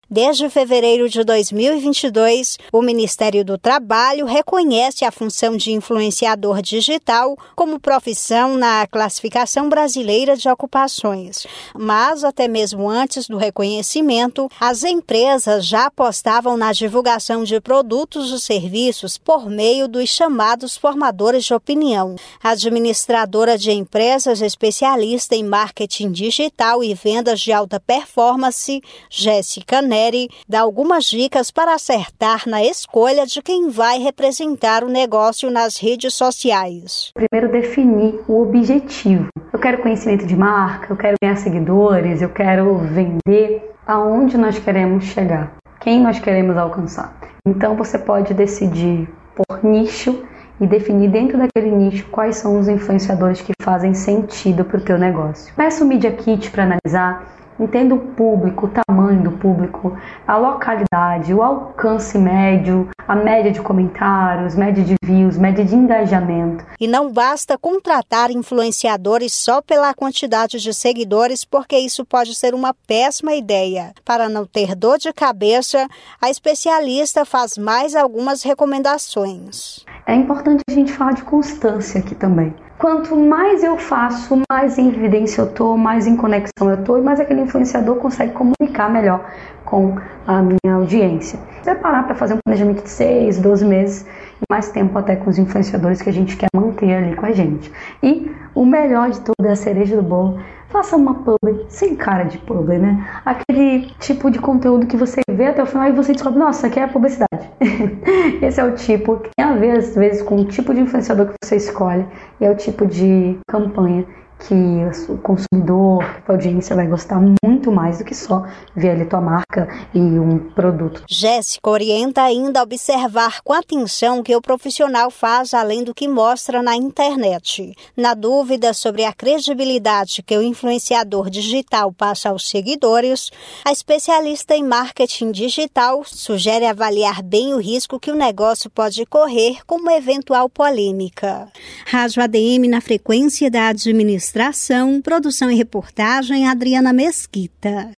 Desde fevereiro de 2022, o Ministério do Trabalho reconhece a função de influenciador digital como profissão na Classificação Brasileira de Ocupações. Mas, até mesmo antes do reconhecimento, as empresas já apostavam na divulgação de produtos e serviços por meio dos chamados formadores de opinião. A administradora de empresas especialista em marketing digital e vendas de alta performance, Jéssica Neri, dá algumas dicas para acertar na escolha de quem vai representar o negócio nas redes sociais. Primeiro, definir o objetivo. Eu quero conhecimento de marca, eu quero ganhar seguidores, eu quero vender. Aonde nós queremos chegar? Quem nós queremos alcançar? Então, você pode decidir por nicho e definir dentro daquele nicho quais são os influenciadores que fazem sentido para o teu negócio. Peça o Media Kit para analisar. Entenda o público, o tamanho do público, a localidade, o alcance médio, a média de comentários, média de views, média de engajamento. E não basta contratar influenciadores só pela quantidade de seguidores, porque isso pode ser uma péssima ideia. Para não ter dor de cabeça, a especialista faz mais algumas recomendações. É importante a gente falar de constância aqui também. Quanto mais eu faço, mais em evidência eu estou, mais em conexão eu estou e mais aquele influenciador consegue comunicar melhor com a minha audiência. Preparar para fazer um planejamento de 6, 12 meses e mais tempo até com os influenciadores que a gente quer manter ali com a gente. E o melhor de tudo é a cereja do bolo. Faça uma publi sem cara de publi, né? Aquele tipo de conteúdo que você vê até o final e você descobre, nossa, isso aqui é publicidade. Esse é o tipo que tem a ver, às vezes, com o tipo de influenciador que você escolhe e é o tipo de campanha que o consumidor, a audiência vai gostar muito mais do que só ver ali tua marca e um produto. Jéssica orienta ainda a observar com atenção o que o profissional faz além do que mostra na internet. Na dúvida sobre a credibilidade que o influenciador digital passa aos seguidores, a especialista em marketing digital sugere avaliar bem o risco que o negócio pode correr com uma eventual polêmica. Rádio ADM na frequência da administração, produção e reportagem Adriana Mesquita.